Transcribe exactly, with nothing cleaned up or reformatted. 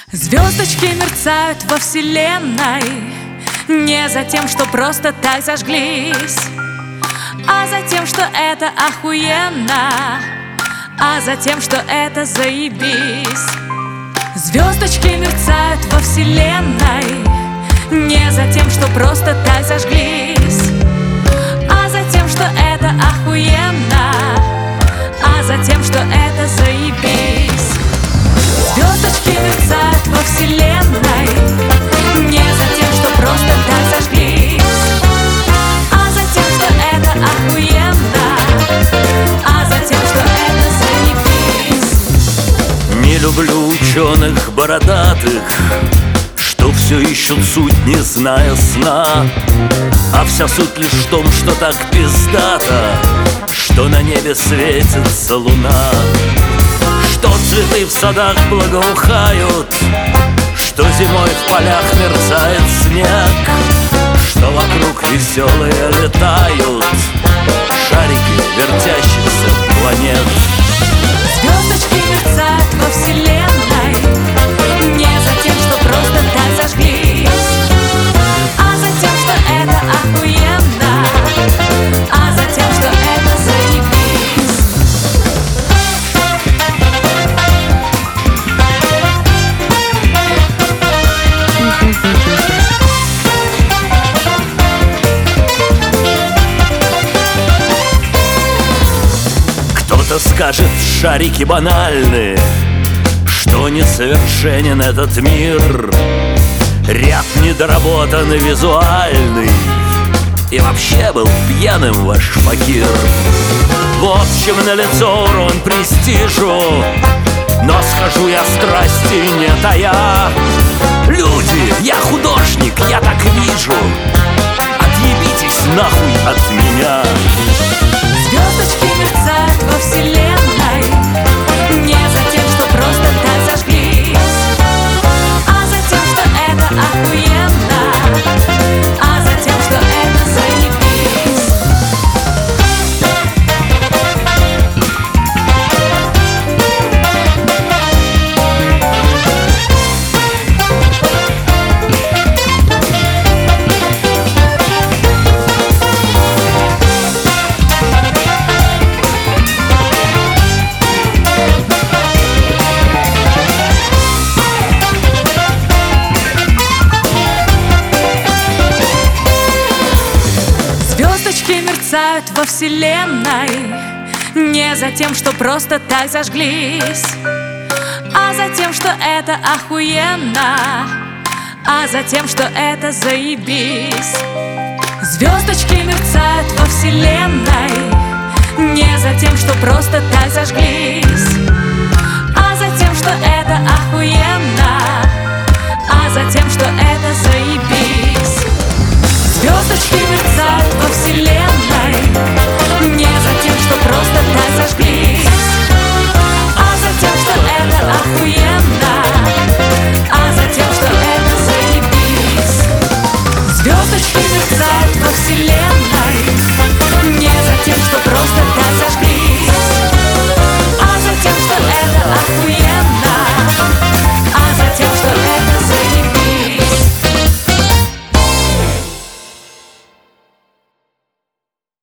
Звездочки мерцают во вселенной не за тем, что просто так зажглись, а за тем, что это охуенно, а за тем, что это заебись. Звездочки мерцают во вселенной не за тем, что просто так зажглись, а за тем, что это охуенно, а за тем, что это заебись. Звездочки мерцают во вселенной не за тем, что просто так зажглись, а за тем, что это охуенно, а за тем, что это заебись. Не люблю ученых бородатых, что все ищут суть, не зная сна. А вся суть лишь в том, что так пиздато, что на небе светится луна, что цветы в садах благоухают, что зимой в полях мерцает снег, что вокруг веселые летают шарики вертящихся планет. Звездочки мерцают во вселенной не за тем, что просто так зажглись, а за тем, что это охуенно, а за тем, что это заебись. Кто-то скажет, шарики банальны, что несовершенен этот мир, ряд недоработан визуальный, и вообще был пьяным ваш факир. В общем, налицо урон престижу, но схожу я страсти не тая. Люди, я художник, я так вижу, отъебитесь нахуй от меня. Звездочки мерцают во вселенной не за тем, что просто так зажглись, а за тем, что это охуенно, а за тем, что это заебись. Звездочки мерцают во вселенной не за тем, что просто так зажглись, а за тем, что это охуенно, а за тем, что это заебись. Звездочки мерцают во вселенной не за тем, что просто так зажглись,